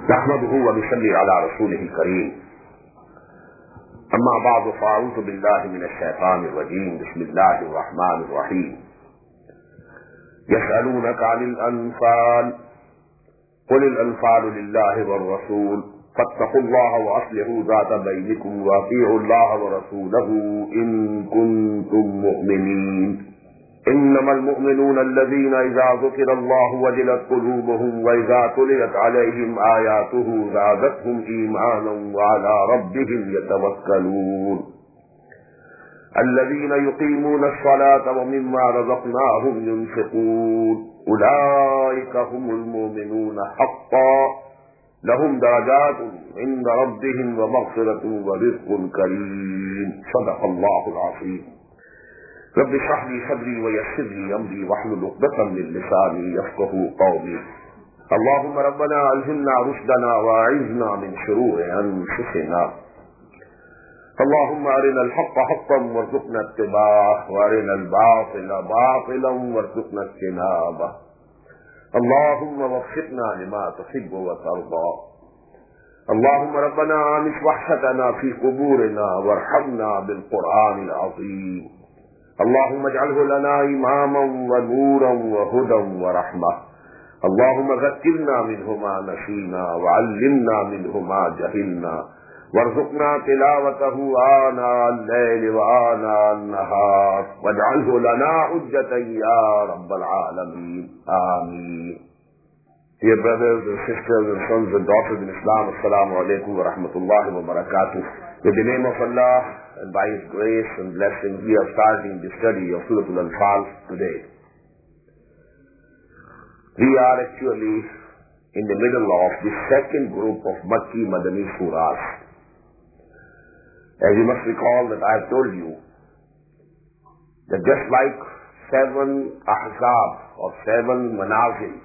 نحمده ونصلي على رسوله الكريم أما بعد فأعوذ بالله من الشيطان الرجيم بسم الله الرحمن الرحيم يسألونك عن الأنفال قل الأنفال لله والرسول فاتقوا الله وأصلحوا ذات بينكم وأطيعوا الله ورسوله إن كنتم مؤمنين إنما المؤمنون الذين إذا ذكر الله وجلت قلوبهم وإذا تليت عليهم آياته زادتهم إيمانا وعلى ربهم يتوكلون الذين يقيمون الصلاة ومما رزقناهم ينفقون أولئك هم المؤمنون حقا لهم درجات عند ربهم ومغفرة ورزق كريم صدق الله العظيم رب اشرح لي صدري ويسر لي امري واحلل عقدة من لساني يفقهوا قولي اللهم ربنا الهمنا رشدنا واعذنا من شرور انفسنا اللهم ارنا الحق حقا وارزقنا اتباعه وارنا الباطل باطلا وارزقنا اجتنابه اللهم وفقنا لما تحب وترضى اللهم ربنا انس وحشتنا في قبورنا وارحمنا بالقرآن العظيم اللهم اجعله لنا إماما ونورا وهدى ورحمة اللهم ذكرنا منه ما نسينا وعلمنا منه ما جهلنا وارزقنا تلاوته آناء الليل وآناء النهار واجعله لنا حجة يا رب العالمين آمين. Dear brothers and sisters and sons and daughters in Islam, Assalamu alaikum wa rahmatullahi wa barakatuh. With the name of Allah and by His grace and blessing, we are starting the study of Surah Al-Anfal today. We are actually in the middle of the second group of Makki Madani Surahs. As you must recall that I have told you that just like 7 Ahzab or 7 Manazil,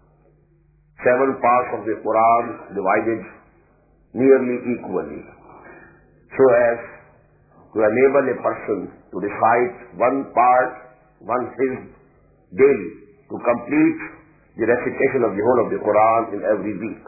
7 parts of the Quran divided nearly equally, so as to enable a person to recite one part, one hizb daily, to complete the recitation of the whole of the Quran in every week.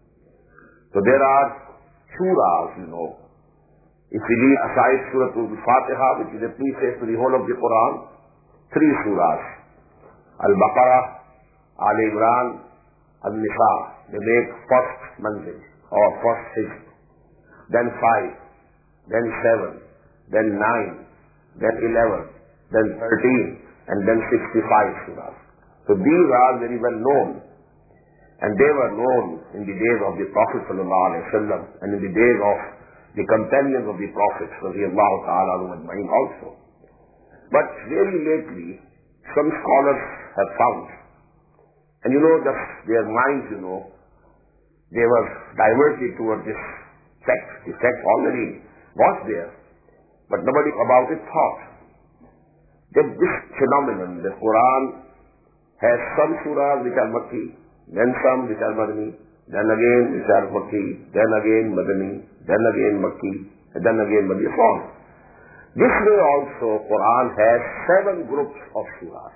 So there are surahs, If we leave aside Surah Al-Fatiha, which is a preface to the whole of the Quran, 3 surahs, Al-Baqarah, Al-Imran, Al-Nisa, they make first manzil or first hizb, then 5, then 7, then 9, then 11, then 13, and then 65 surahs. So these are very well known, and they were known in the days of the Prophet ﷺ and in the days of the companions of the Prophet radiyallahu ta'ala anhum also. But very lately, some scholars have found, and just their minds, they were diverted towards this sect. The sect already was there, but nobody about it thought that this phenomenon, the Quran, has some surahs which are Makki, then some which are Madani, then again which are Makki, then again Madani, then again Makki, and then again Madani, so on. This way also Quran has 7 groups of surahs.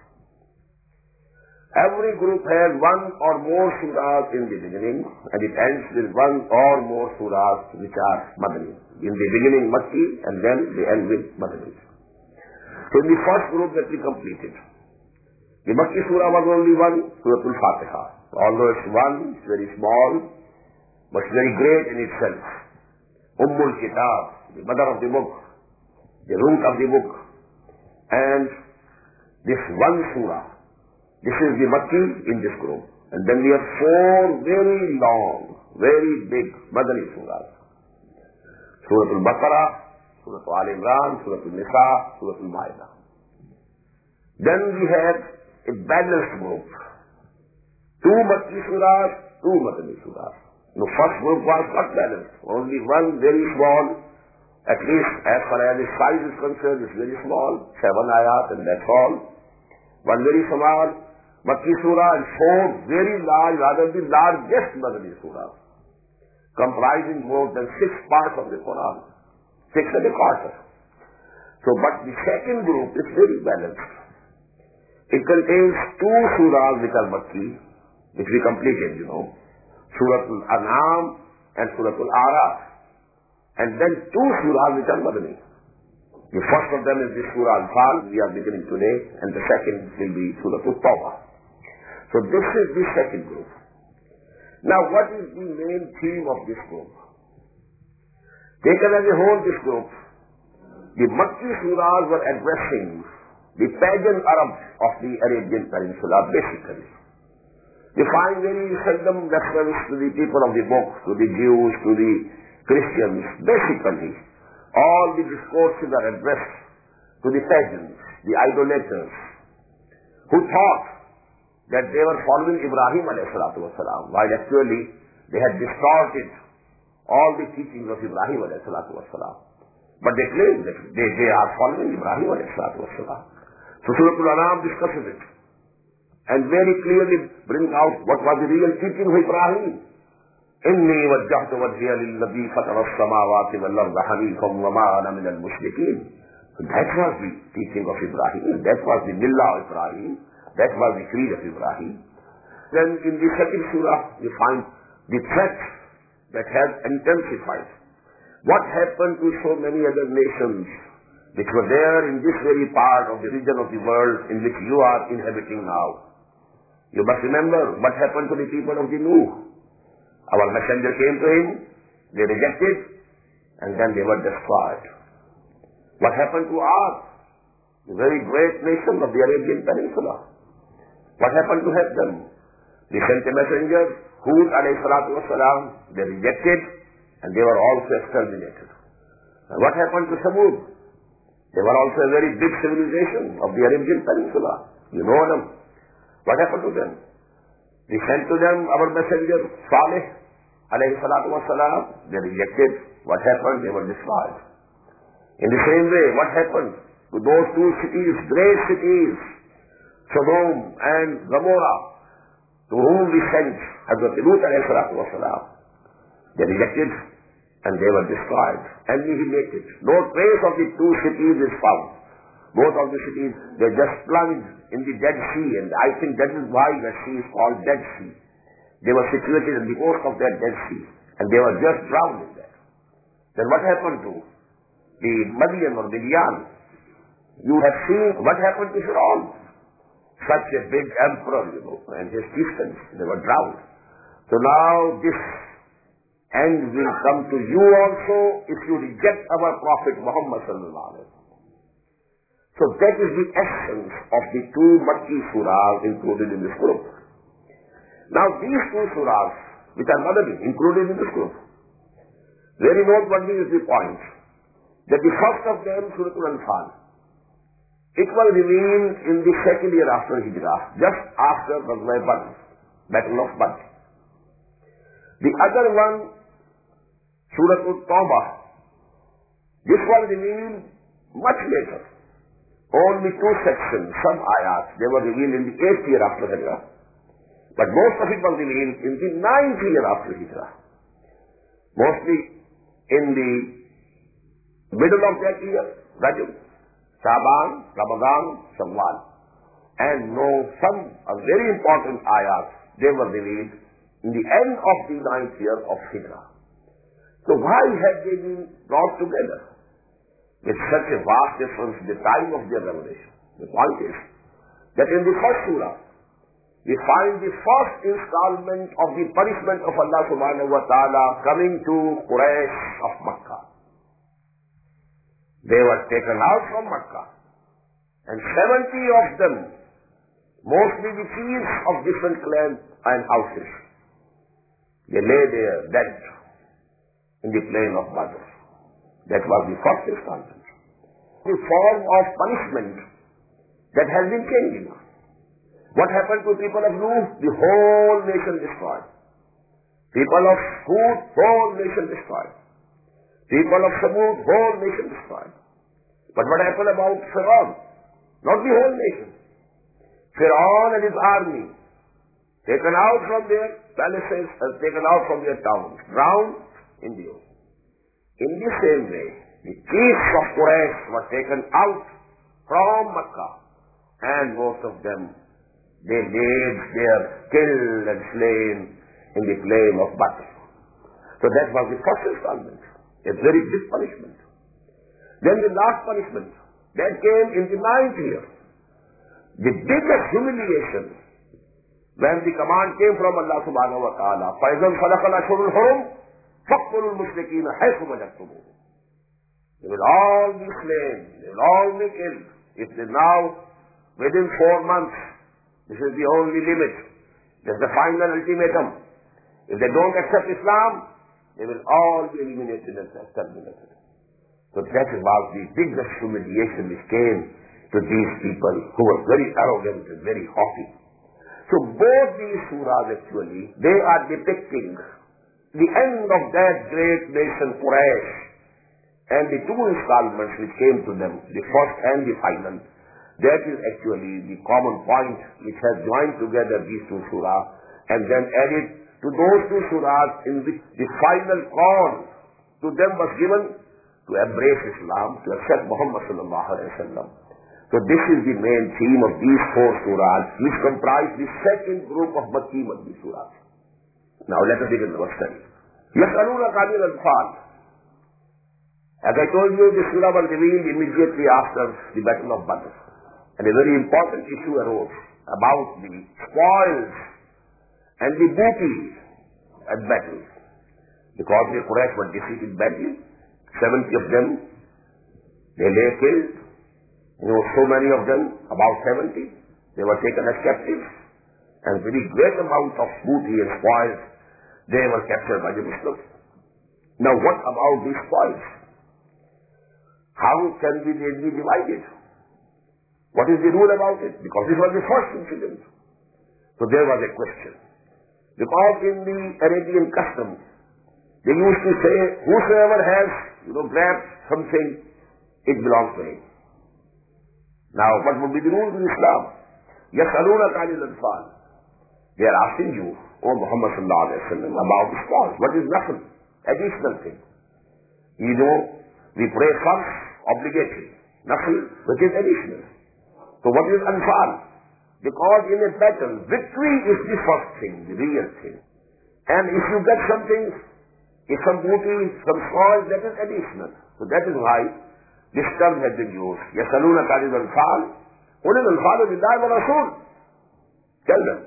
Every group has 1 or more surahs in the beginning, and it ends with 1 or more surahs which are Madani. In the beginning Makki, and then they end with Madani. So in the first group that we completed, the Makki surah was only 1, Surah Al-Fatiha. Although it's 1, it's very small, but it's very great in itself. Ummul Kitab, the mother of the book, the root of the book. And this 1 surah, this is the Makki in this group. And then we have 4 very long, very big Madani surahs. Surah Al-Baqarah, Surah Al-Imran, Surah Al-Nisa, Surah Al-Ma'idah. Then we have a balanced group. 2 Makki surahs, 2 Madani surahs. The first group was not balanced. Only 1 very small, at least as far as its size is concerned, it's very small, 7 ayat and that's all. 1 very small Makki surah and 4 very large, rather the largest Madani surahs, comprising more than 6 parts of the Quran, 6 and a quarter. So, but the second group is very balanced. It contains 2 surahs which are Makki, which we completed, Surah Al-An'am and Surah Al-A'raf. And then two surahs which are Madani. The first of them is the Surah Al-Fal, we are beginning today, and the second will be Surah Al-Tawbah. So this is the second group. Now what is the main theme of this group? Taken as a whole, this group, the Makki surahs were addressing the pagan Arabs of the Arabian Peninsula basically. You find very seldom reference to the people of the book, to the Jews, to the Christians. Basically, all the discourses are addressed to the pagans, the idolaters, who thought that they were following Ibrahim alayhi salatu wasalam, while actually they had distorted all the teachings of Ibrahim alayhi salatu wasalam. But they claim that they are following Ibrahim alayhi salatu wasalam. So Surah Al-An'am discusses it and very clearly brings out what was the real teaching of Ibrahim. إِنِّي وَجَّهْتُ وَجْهِيَ لِلَّذِي فَطَرَ السَّمَاوَاتِ وَالْأَرْضَ حَنِيفًا وَمَا أَنَا مِنَ الْمُشْرِكِينَ. That was the teaching of Ibrahim. That was the millah of Ibrahim. That was the creed of Ibrahim. Then in the second surah, you find the threat that has intensified. What happened to so many other nations which were there in this very part of the region of the world in which you are inhabiting now? You must remember what happened to the people of the Nuh. Our messenger came to him, they rejected, and then they were destroyed. What happened to Ad, the very great nation of the Arabian Peninsula? What happened to them? They sent a messenger, Hud alayhi salatu wasalam, they rejected, and they were also exterminated. And what happened to Samud? They were also a very big civilization of the Arabian Peninsula. You know them. What happened to them? We sent to them our messenger, Salih alayhi salatu wasalam. They rejected. What happened? They were destroyed. In the same way, what happened to those two cities, great cities, Sodom and Gomorrah, to whom we sent Hazrat Lut alayhi salatu wasalam? They rejected and they were destroyed, annihilated. No trace of the two cities is found. Both of the cities, they just plunged in the Dead Sea, and I think that is why the sea is called Dead Sea. They were situated in the coast of that Dead Sea, and they were just drowned in that. Then what happened to the Madian or Midian? You have seen what happened to Fir'aun. Such a big emperor, and his chieftains, they were drowned. So now this end will come to you also if you reject our Prophet Muhammad sallallahu alaihi wasallam. So that is the essence of the two Makki surahs included in this group. Now these two surahs, which are Madani, included in this group, very noteworthy is the point that the first of them, Surah Al-Anfal, it was revealed in the second year after Hijrah, just after Ghazwa Badr, Battle of Badr. The other one, Surah Al-Tawbah, this was revealed much later. Only two sections, some ayats, they were revealed in the 8th year after Hijrah. But most of it was revealed in the 9th year after Hijrah. Mostly in the middle of that year, Rajab, Shaban, Ramadan, Shawwal. And some very important ayats, they were revealed in the end of the 9th year of Hijrah. So why have they been brought together? With such a vast difference in the time of their revelation. The point is that in the first surah, we find the first installment of the punishment of Allah subhanahu wa ta'ala coming to Quraysh of Makkah. They were taken out from Makkah, and 70 of them, mostly the chiefs of different clans and houses, they lay there dead in the plain of Badr. That was the first installment. The form of punishment that has been changing. What happened to people of Nuh? The whole nation destroyed. People of Hud, whole nation destroyed. People of Samud, whole nation destroyed. But what happened about Fir'aun? Not the whole nation. Fir'aun and his army, taken out from their palaces and taken out from their towns, drowned in the ocean. In the same way, the chiefs of Quraysh were taken out from Makkah, and most of them, they laid there, killed and slain in the flame of battle. So that was the first installment, a very big punishment. Then the last punishment, that came in the 9th year. The biggest humiliation, when the command came from Allah subhanahu wa ta'ala, فَإِذَا انْسَلَخَ الْأَشْهُرُ الْحُرُمُ فَاقْتُلُوا الْمُشْرِكِينَ حَيْثُ وَجَدتُّمُوهُمْ. They will all be slain, they will all be killed. If they now, within 4 months, this is the only limit, this is the final ultimatum. If they don't accept Islam, they will all be eliminated and exterminated. So that was the biggest humiliation which came to these people who were very arrogant and very haughty. So both these surahs actually, they are depicting the end of that great nation Quraysh, and the 2 installments which came to them, the first and the final. That is actually the common point which has joined together these 2 surahs and then added to those 2 surahs in which the final call to them was given to embrace Islam, to accept Muhammad sallallahu alaihi wasallam. So this is the main theme of these 4 surahs, which comprise the second group of Makki Madani surahs. Now let us begin our study. يَسْأَلُونَكَ عَنِ الْأَنْفَالِ. As I told you, this surah was revealed immediately after the Battle of Badr. And a very important issue arose about the spoils and the booty at battle. Because the Quraysh were defeated badly, 70 of them, they lay killed. There were so many of them, about 70, they were taken as captives. And very great amount of booty and spoils, they were captured by the Muslims. Now what about these spoils? How can they be divided? What is the rule about it? Because this was the first incident. So there was a question. Because in the Arabian custom, they used to say, whosoever has, grabbed something, it belongs to him. Now, what would be the rules in Islam? يَسْأَلُونَكَ عَنِ الْأَنْفَالِ. They are asking you, O Muhammad sallallahu alaihi wasallam, about the spoils. What is nafl? Additional thing. We pray first, obligatory. Nafl, which is additional. So what is anfal? Because in a battle, victory is the first thing, the real thing. And if you get something, if some booty, some spoil, that is additional. So that is why this term has been used. يَسَلُونَكَ عَنِ الْأَنْفَالِ قُلِ الْأَنْفَالُ لِلَّهِ وَرَسُولِهِ. Tell them,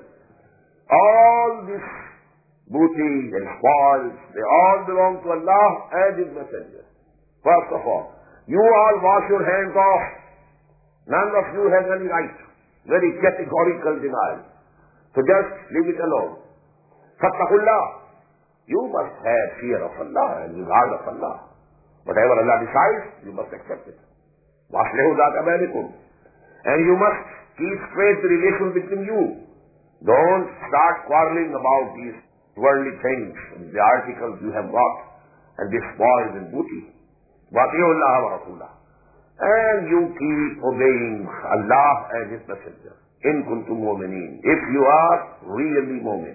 all this booty and spoils, they all belong to Allah and His Messenger. First of all, you all wash your hands off. None of you has any right. Very categorical denial. So just leave it alone. Fattaqullah. You must have fear of Allah and regard of Allah. Whatever Allah decides, you must accept it. وَأَصْلِحُوا ذَاتَ بَيْنِكُمْ. And you must keep straight the relation between you. Don't start quarreling about these worldly things, the articles you have got, and the spoils and booty. وَأَطِيعُوا اللَّهَ وَرَسُولَهُ. And you keep obeying Allah and His Messenger. إِن كُنتُم مُؤْمِنِينَ. If you are really mu'min.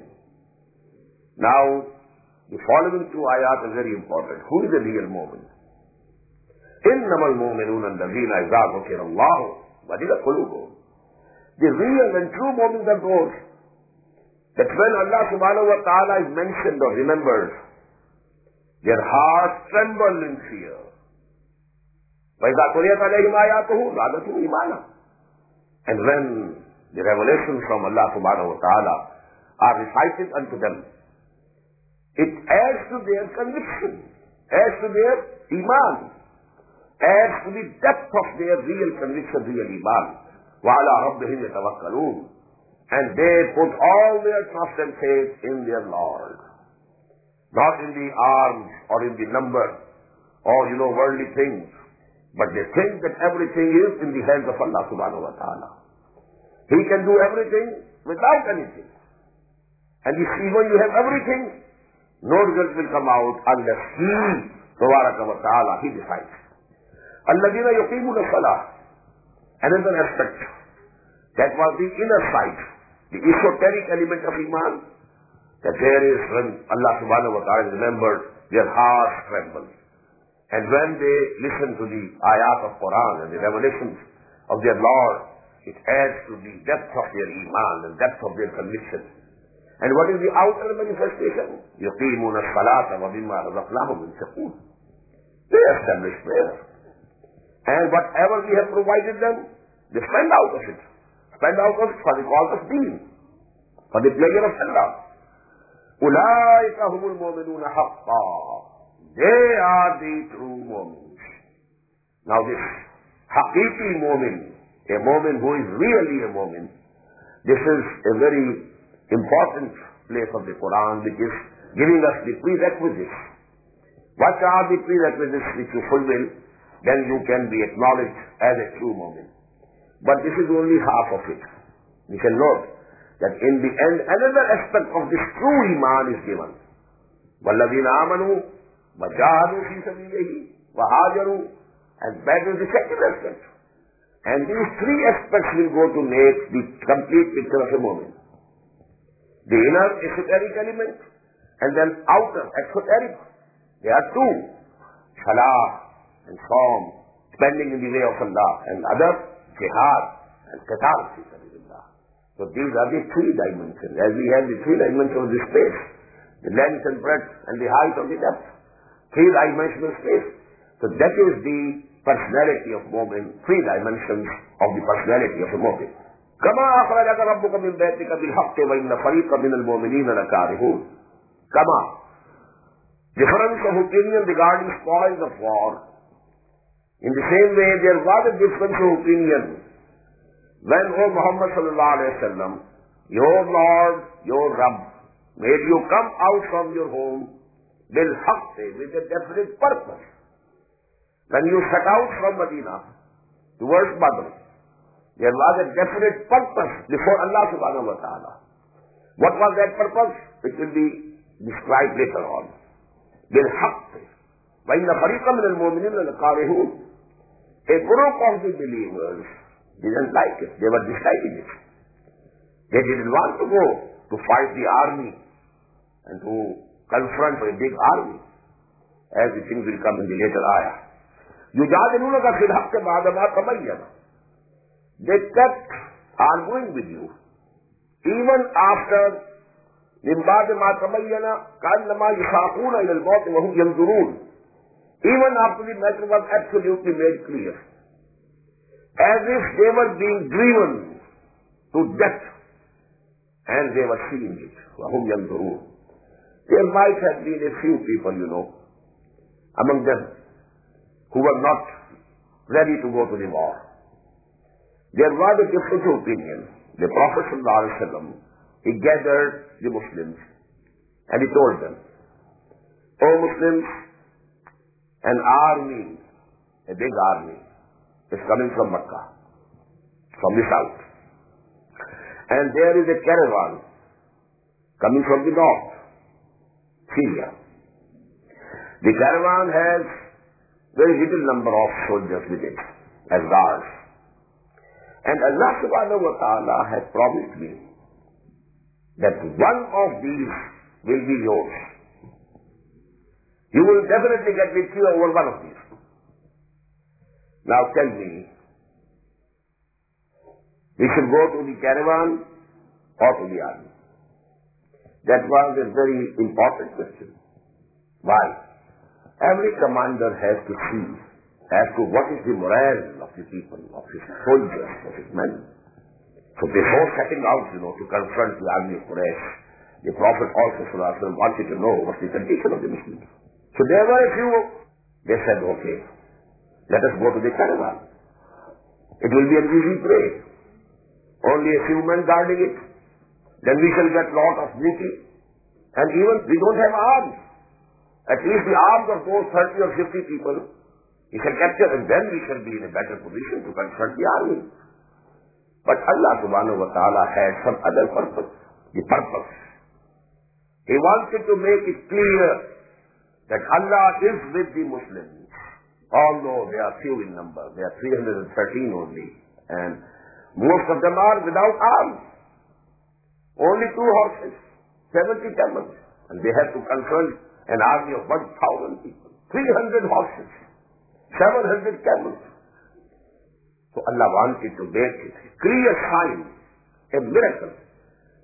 Now, the following 2 ayat are very important. Who is the real mu'min? إِنَّمَا الْمُؤْمِنُونَ الَّذِينَ إِذَا ذُكِرَ اللَّهُ وَجِلَتْ قُلُوبُهُم. The real and true mu'mins are those that when Allah subhanahu wa ta'ala is mentioned or remembered, their hearts tremble in fear. وَإِذَا تُلِيَتْ عَلَيْهِمْ آيَاتُهُ زَادَتْهُمْ إِيمَانًا. And when the revelations from Allah subhanahu wa ta'ala are recited unto them, it adds to their conviction, adds to their iman, adds to the depth of their real conviction, real iman. وَعَلَىٰ رَبِّهِمْ يَتَوَكَّلُونَ. And they put all their trust and faith in their Lord. Not in the arms or in the number or, worldly things. But they think that everything is in the hands of Allah subhanahu wa ta'ala. He can do everything without anything. And if even you have everything, no result will come out unless He, tabaraka wa ta'ala, He decides. الَّذِينَ يُقِيمُونَ الصَّلَاةَ. Another aspect. That was the inner side, the esoteric element of Iman. That there is when Allah subhanahu wa ta'ala is remembered, their hearts tremble. And when they listen to the ayat of Quran and the revelations of their Lord, it adds to the depth of their iman and depth of their conviction. And what is the outer manifestation? يُقِيمُونَ الصَّلَاةَ وَمِمَّا رَزَقْنَاهُمْ يُنْفِقُونَ. They establish prayer. And whatever we have provided them, they spend out of it. Spend out of it for the cause of deen, for the pleasure of Allah. أُولَٰئِكَ هُمُ الْمُؤْمِنُونَ حَقًّا. They are the true mu'mins. Now this haqiqi mu'min, a mu'min who is really a mu'min, this is a very important place of the Quran which is giving us the prerequisites. What are the prerequisites which you fulfill? Then you can be acknowledged as a true mu'min. But this is only half of it. We can note that in the end, another aspect of this true iman is given. وَالَّذِينَ آمَنُوا وَجَاهَدُوا فِي سَبِيلِهِ وَهَاجَرُوا. And that is the second aspect. And these three aspects will go to make the complete picture of a mu'min. The inner esoteric element and then outer exoteric. There are two. Salah and Saum, spending in the way of Allah, and other jihad and qital fi sabilillah. So these are the three dimensions. As we have the three dimensions of the space, the length and breadth and the height of the depth. Three-dimensional space. So that is the personality of mu'min, three dimensions of the personality of a mu'min. كما أخرجك ربك من بيتك بالحق وإن فريقا من المؤمنين لكارهون. كما, difference of opinion regarding spoils of war. In the same way, there was a difference of opinion when, O Muhammad sallallahu alayhi wa sallam, your Lord, your Rabb, made you come out from your home بالحق, with a definite purpose. When you set out from Medina towards Badr, there was a definite purpose before Allah subhanahu wa ta'ala. What was that purpose? It will be described later on. بالحق وإن فريقا من المؤمنين لكارهون. A group of the believers didn't like it. They were disliking it. They didn't want to go to fight the army and to confront a big army, as the things will come in the later ayah. يُجَادِلُونَكَ فِي الْحَقِّ بَعْدَمَا تَبَيَّنَ. They kept arguing with you even after مِنْ بَعْدِ مَا تَبَيَّنَ كَأَنَّمَا يُسَاقُونَ إِلَى الْمَوْتِ وَهُمْ يَنْظُرُونَ. Even after the matter was absolutely made clear, as if they were being driven to death, and they were seeing it. وَهُمْ يَنْظُرُونَ. There might have been a few people, among them, who were not ready to go to the war. There was a difference of opinion. The Prophet ﷺ, he gathered the Muslims and he told them, O Muslims, an army, a big army, is coming from Mecca, from the south. And there is a caravan coming from the north, Syria. The caravan has very little number of soldiers with it as guards. And Allah subhanahu wa ta'ala has promised me that one of these will be yours. You will definitely get victory over one of these. Now tell me, we should go to the caravan or to the army? That was a very important question. Why? Every commander has to see as to what is the morale of the people, of his soldiers, of his men. So before setting out, to confront the army of Quraysh, the Prophet also wanted to know what's the condition of the Muslims. So there were a few, they said, okay, let us go to the caravan. It will be an easy prey. Only a few men guarding it. Then we shall get lot of booty. And even we don't have arms. At least the arms of those 30 or 50 people, we shall capture, and then we shall be in a better position to confront the army. But Allah subhanahu wa ta'ala had some other purpose. The purpose. He wanted to make it clear that Allah is with the Muslims. Although they are few in number. They are 313 only. And most of them are without arms. Only 2 horses, 70 camels. And they have to confront an army of 1,000 people. 300 horses, 700 camels. So Allah wanted to make it a clear sign, a miracle,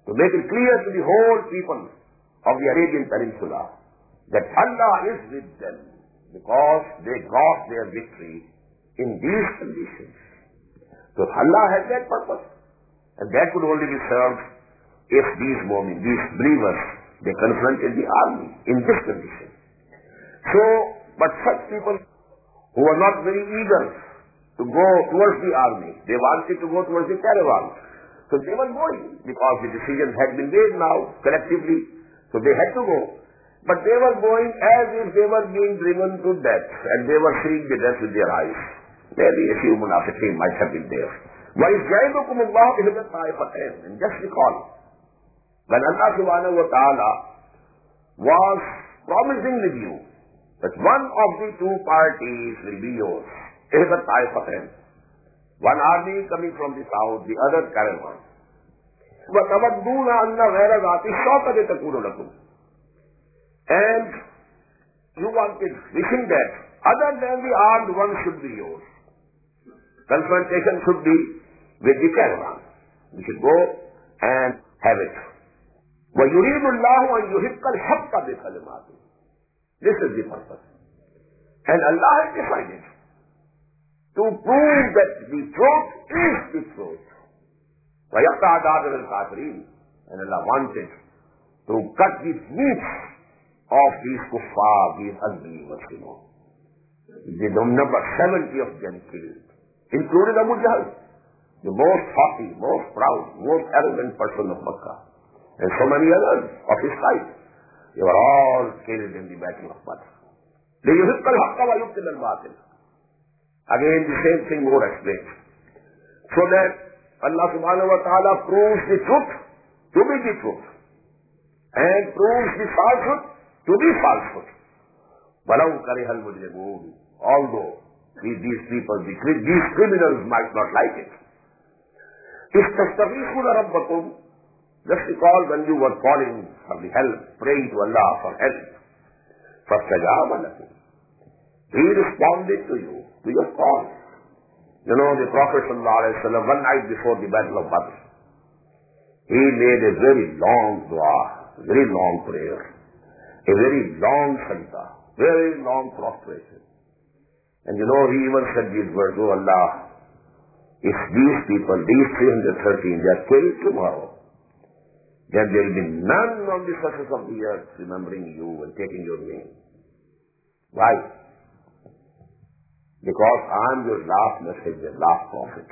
to make it clear to the whole people of the Arabian Peninsula that Allah is with them because they got their victory in these conditions. So Allah has that purpose, and that could only be served if these believers, they confronted the army in this condition. So, but such people who were not very eager to go towards the army, they wanted to go towards the caravan. So they were going because the decisions had been made now collectively, so they had to go. But they were going as if they were being driven to death, and they were seeing the death with their eyes. Maybe a few munafiqeen might have been there. وَإِذْ جَعِلُكُمُ اللَّهُ إِحْدَى الطَّائِفَتَيْنِ. And just recall, when Allah subhanahu wa ta'ala was promising with you that one of the two parties will be yours, إِحْدَى الطَّائِفَتَيْنِ. One army coming from the south, the other caravan. وَتَوَدُّونَ أَنَّ غَيْرَ ذَاتِ الشَّوْكَةِ تَكُونُ لَكُمْ. And you wanted, wishing that other than the armed one should be yours. Confrontation should be with the caravan. We should go and have it. وَيُرِيدُ اللَّهُ أَنْ يُحِقَّ الْحَقَّ بِكَلِمَاتِهِ. This is the purpose. And Allah has decided to prove that the truth is the truth. وَيَقْطَعَ دَابِرَ الْكَافِرِينَ. And Allah wanted to cut the meat of these kuffar, these unbelievers, The number 70 of them killed, including Abu Jahl, the most haughty, most proud, most arrogant person of Makkah, and so many others of his type. They were all killed in the battle of Badr. لِيُحِقَّ الْحَقَّ وَيُبْطِلَ الْبَاطِلَ. Again, the same thing more explained. So that Allah subhanahu wa ta'ala proves the truth to be the truth, and proves the falsehood to be falsehood. وَلَوْ كَرِهَ الْمُجْرِمُونَ. Although these people, these criminals might not like it. إِسْتَسْتَغِيثُونَ رَبَّكُمْ. Just recall when you were calling for the help, praying to Allah for help. فَاسْتَجَابَ لَكُمْ. He responded to you, to your call. You know, the Prophet ﷺ, one night before the battle of Badr, he made a very long dua, a very long prayer, a very long sajda, very long prostration. And you know, he even said these words, "Oh Allah, if these people, these 313, they are killed tomorrow, then there will be none on the surface of the earth remembering you and taking your name." Why? Because I am your last messenger, last prophet.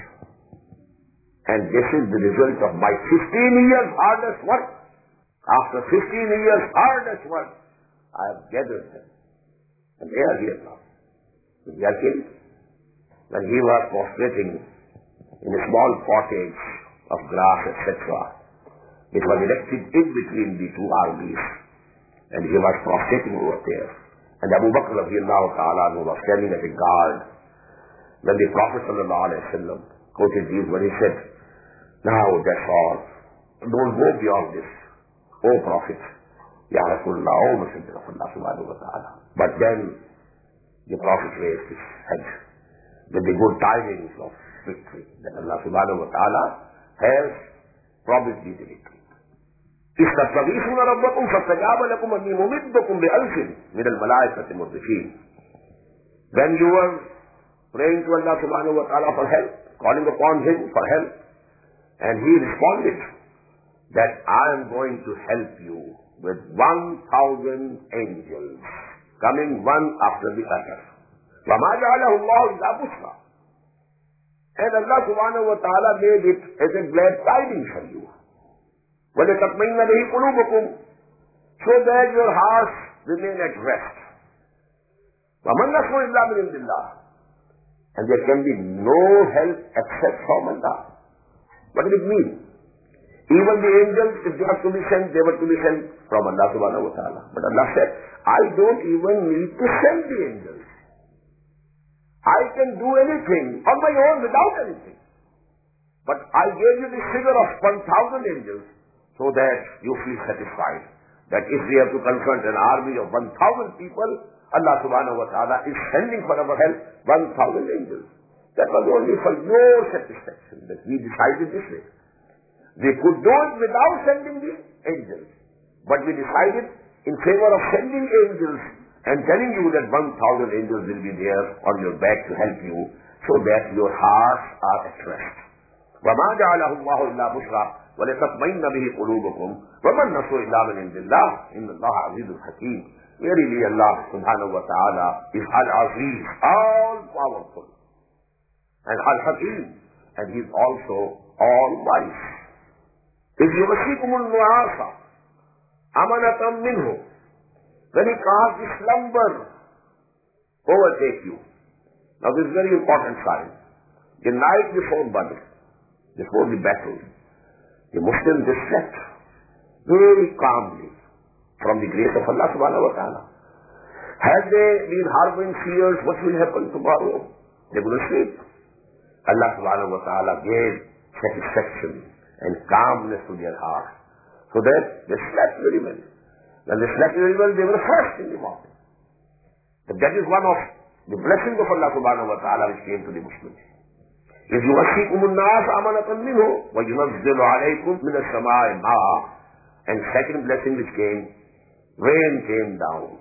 And this is the result of my 15 years hardest work. After 15 years hardest work, I have gathered them. And they are here now. They are killed. When he was prostrating in a small cottage of grass, etc., it was erected in between the two armies. And he was prostrating over there. And Abu Bakr radiallahu ta'ala was standing as a guard. When the Prophet sallallahu alayhi wa sallam quoted these when he said, "Now that's all. Don't go beyond this, O Prophet, Ya Rasulullah, O Messenger of Allah subhanahu wa ta'ala." But then the Prophet raised his head with the good tidings of victory that Allah subhanahu wa ta'ala has promised the victory. إِسْتَسْتَغِيثُونَ رَبَّكُمْ فَاسْتَجَابَ لَكُمْ أَنِّي مُمِدُّكُمْ بِأَلْفٍ مِنَ الْمَلَائِكَةِ مُرْدِفِينَ. When you were praying to Allah subhanahu wa ta'ala for help, calling upon Him for help, and He responded that I am going to help you with 1,000 angels, coming one after the other. وَمَا جَعَلَهُ اللَّهُ إِلَّا بُشْرًا. And Allah subhanahu wa ta'ala made it as a glad tidings for you. وَلِتَطْمَئِنَّ بِهِ قُلُوبُكُمْ, so that your hearts remain at rest. وَمَا النَّصْرُ إِلَّا مِنْ عِنْدِ اللَّهِ. And there can be no help except from Allah. What did it mean? Even the angels, if they have to be sent, they were to be sent from Allah subhanahu wa ta'ala. But Allah said, I don't even need to send the angels. I can do anything on my own without anything. But I gave you the figure of 1,000 angels so that you feel satisfied that if we have to confront an army of 1,000 people, Allah subhanahu wa ta'ala is sending for our help 1,000 angels. That was only for your satisfaction that we decided this way. We could do it without sending the angels. But we decided in favor of sending angels and telling you that 1,000 angels will be there on your back to help you so that your hearts are at rest. وَمَا جَعَلَهُ اللَّهُ إِلَّا بُشْرًا وَلِتَطْمَئِنَّ بِهِ قُلُوبُكُمْ وَمَا النَّصْرُ إِلَّا مِنْ عِنْدِ اللَّهِ إِنَّ اللَّهَ عَزِيزٌ حَكِيمٌ. Verily Allah subhanahu wa ta'ala is Al-Aziz, all-powerful, and Al-Hakim, and He is also all-wise. إِذْ يُغَشِّيكُمُ النُّعَاسَ أَمَنَةً مِّنْهُ. When He caused the slumber overtake you. Now this is very important sign. The night before Badr, before the battle, the Muslims slept very calmly from the grace of Allah subhanahu wa ta'ala. Had they been harboring fears, what will happen tomorrow? They will sleep. Allah subhanahu wa ta'ala gave satisfaction and calmness to their hearts, so that they slept very well. When they slept very well, they were fresh in the morning. But that is one of the blessings of Allah subhanahu wa ta'ala which came to the Muslims. إِذْ يُغَشِّيكُمُ النَّاسَ أَمَنَةً مِّنْهُ وَيُنَزِّلُ عَلَيْكُمْ مِنَ السَّمَاءِ مَاءً. And second blessing which came, rain came down.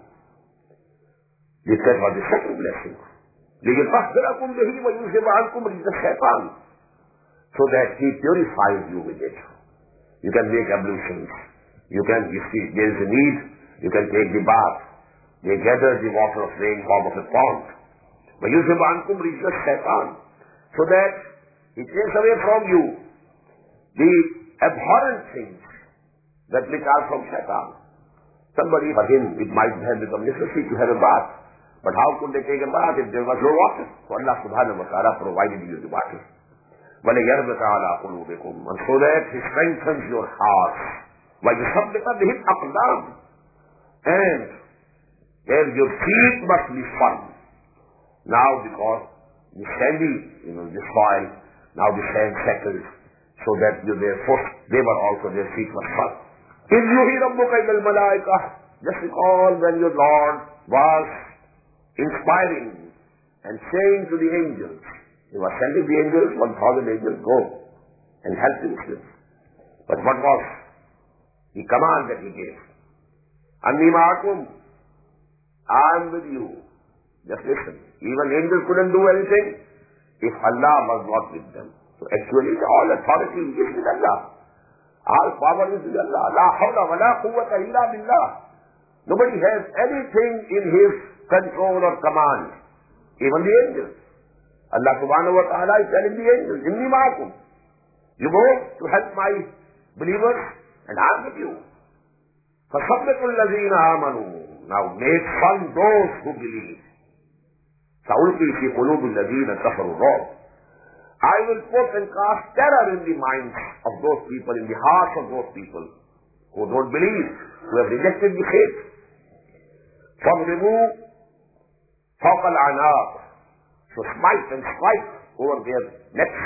This was the second blessing. لِيُطَهِّرَكُمْ بِهِ وَيُذْهِبَ عَنْكُمْ رِجْزَ الشَّيْطَانِ. So that He purifies you with it. You can make ablutions. You can, if there is a need, you can take the bath. They gather the water of rain form of a pond. وَيُذْهِبَ عَنْكُمْ رِجْزَ الشَّيْطَانِ. So that He takes away from you the abhorrent things that which are from Shaitan. Somebody, for him, it might have become necessary to have a bath. But how could they take a bath if there was no water? So Allah subhanahu wa ta'ala provided you the water. وَلِيَرْبِطَ عَلَىٰ قُلُوبِكُمْ. And so that He strengthens your hearts. وَيُثَبِّتَ بِهِ الْأَقْدَامِ. And where your feet must be firm. Now because the sandy, the soil, now the sand settles, so that their foot, their feet were firm. إِذْ يُوحِي رَبُّكَ إِلَى الْمَلَائِكَةِ. Just recall when your Lord was inspiring and saying to the angels, He was sending the angels, 1,000 angels, go and help the Muslims. But what was the command that He gave? أَنِّي مَعَكُمْ. I am with you. Just listen. Even angels couldn't do anything if Allah was not with them. So actually all authority is with Allah. All power is with Allah. La hawla wa la quwwata illa billah. Nobody has anything in His control or command. Even the angels. Allah subhanahu wa ta'ala is telling the angels, Inni ma'akum. You go to help my believers and I am with you. فَصَبِّقُ الَّذِينَ آمَنُوا. Now make fun those who believe. سَأُلْقِي فِي قُلُوبِ الَّذِينَ كَفَرُوا الرُّعْبَ. I will put and cast terror in the minds of those people, in the hearts of those people who don't believe, who have rejected the faith. فَاضْرِبُوا فَوْقَ الْأَعْنَاقِ. So smite and strike over their necks.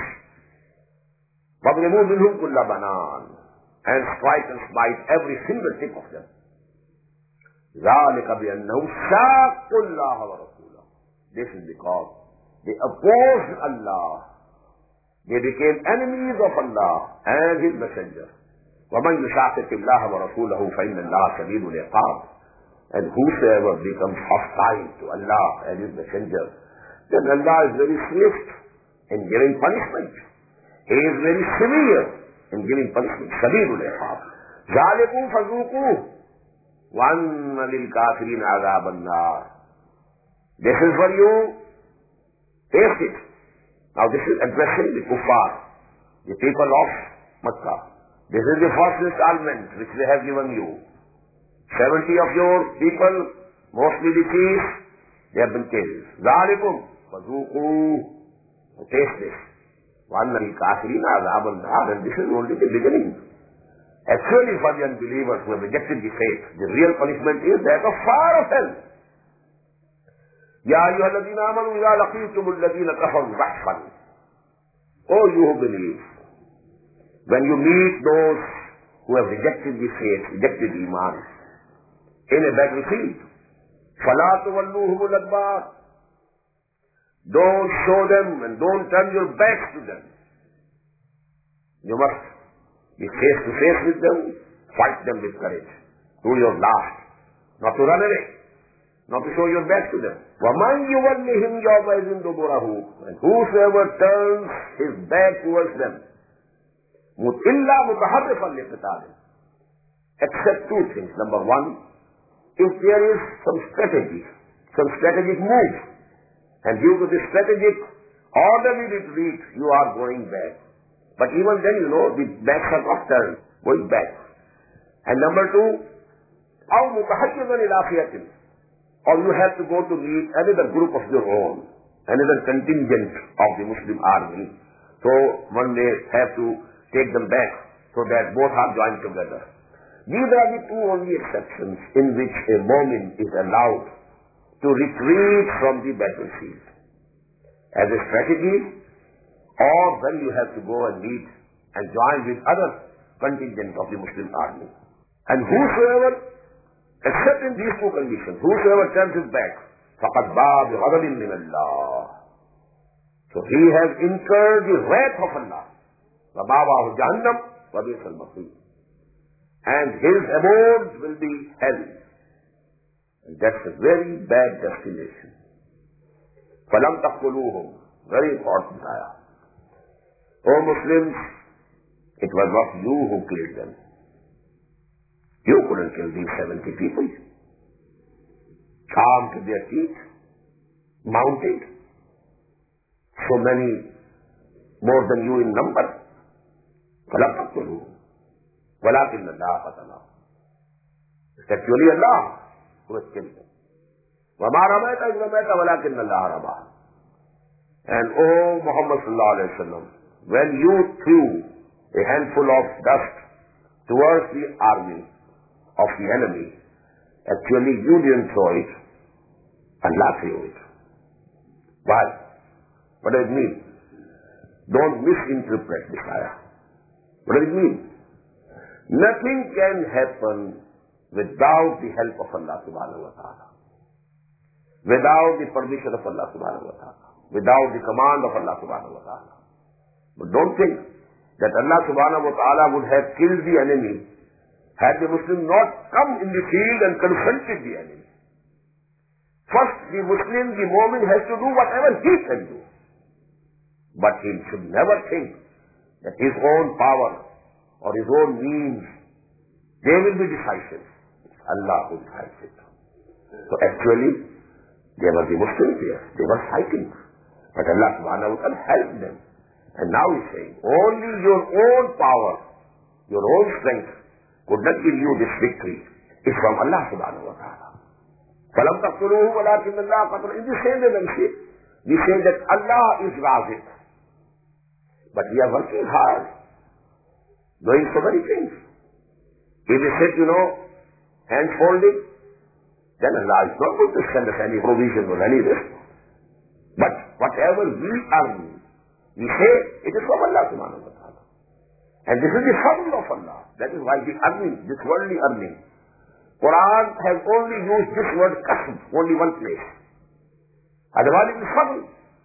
فَاضْرِبُوا مِنْهُمْ كُلَّ بَنَانٍ. And strike and smite every single tip of them. ذَلِكَ بِأَنَّهُمْ شَاقُّوا اللَّهَ وَرَسُولَهُ. This is because they opposed Allah. They became enemies of Allah and His Messenger. وَمَنْ يُشَاقِقِ اللَّهَ وَرَسُولَهُ فَإِنَّ اللَّهَ شَدِيدُ الْعِقَابِ. And whosoever becomes hostile to Allah and His Messenger, then Allah is very swift in giving punishment. He is very severe in giving punishment. شَدِيدُ الْعِقَابِ. ذَلِكُمْ فَذُوقُوهُ وَأَنَّ لِلْكَافِرِينَ عَذَابَ النَّارِ. This is for you. Taste it. Now this is addressing the kuffar, the people of Makkah. This is the first installment which they have given you. 70 of your people, mostly the chiefs, they have been killed. ذَلِكُمْ فَذُوقُوهُ. Taste this. وَأَنَّ لِلْكَافِرِينَ عَذَابَ النَّارِ. And this is only the beginning. Actually for the unbelievers who have rejected the faith, the real punishment is that of fire of hell. يَا أَيُّهَا الَّذِينَ آمَنُوا إِذَا لَقِيتُمُ الَّذِينَ كَفَرُوا زَحْفًا. Oh, you who believe, when you meet those who have rejected the faith, rejected Iman, in a battlefield, فَلَا تُوَلُّوهُمُ الْأَدْبَارِ. Don't show them and don't turn your backs to them. You must Be face to face with them, fight them with courage. Do your last. Not to run away. Not to show your back to them. وَمَنْ يُوَلِّهِمْ يَوْمَئِذٍ دُبُرَهُ. And whosoever turns his back towards them, إِلَّا مُتَحَرِّفًا لِقِتَالٍ. Except two things. Number one, if there is some strategy, some strategic move, and due to this strategic orderly retreat, you are going back. But even then, the backs are not turned, going back. And number two, أَوْ مُتَحَيِّزًا إِلَىٰ فِئَةٍ. Or you have to go to meet another group of your own, another contingent of the Muslim army. So one may have to take them back so that both are joined together. These are the two only exceptions in which a mu'min is allowed to retreat from the battlefield. As a strategy, or when you have to go and meet and join with other contingent of the Muslim army. And whosoever, except in these two conditions, whosoever turns his back, فَقَدْ بَاءَ بِغَضَبٍ مِّنَ اللَّهِ. So he has incurred the wrath of Allah. وَمَأْوَاهُ جَهَنَّمُ وَبِئْسَ الْمَصِيرُ. And his abode will be hell. And that's a very bad destination. فَلَمْ تَقْتُلُوهُمْ. Very important ayah. O Muslims, it was not you who killed them. You couldn't kill these 70 people. Armed to their teeth, mounted, so many more than you in number. فَلَمْ تَقْتُلُوهُمْ وَلَكِنَّ اللَّهَ قَتَلَهُمْ. It's actually Allah who has killed them. وَمَا رَمَيْتَ إِذْ رَمَيْتَ وَلَكِنَّ اللَّهَ رَمَى. And O Muhammad sallallahu alayhi wa sallam, when you threw a handful of dust towards the army of the enemy, actually you didn't throw it, Allah threw it. Why? What does it mean? Don't misinterpret this ayah. What does it mean? Nothing can happen without the help of Allah subhanahu wa ta'ala, without the permission of Allah subhanahu wa ta'ala, without the command of Allah subhanahu wa ta'ala. But don't think that Allah subhanahu wa ta'ala would have killed the enemy had the Muslim not come in the field and confronted the enemy. First, the Muslim, the mu'min, has to do whatever he can do. But he should never think that his own power or his own means, they will be decisive. It's Allah who decides it. So actually, they were the Muslims here. They were fighting. But Allah subhanahu wa ta'ala helped them. And now he's saying, only your own power, your own strength could not give you this victory. It's from Allah subhanahu wa ta'ala. فَلَمْ تَقْتُلُوهُ وَلَكِنَّ اللَّهَ قَتَلَهُمْ. In the same way, we say that Allah is Razik. But we are working hard, doing so many things. If we sit, hands folded, then Allah is not going to send us any provision or any risk. But whatever we earn, we say it is from Allah subhanahu wa ta'ala. And this is the fadl of Allah. That is why the earning, this worldly earning, Quran has only used this word kasb, only one place. Otherwise it is fadl.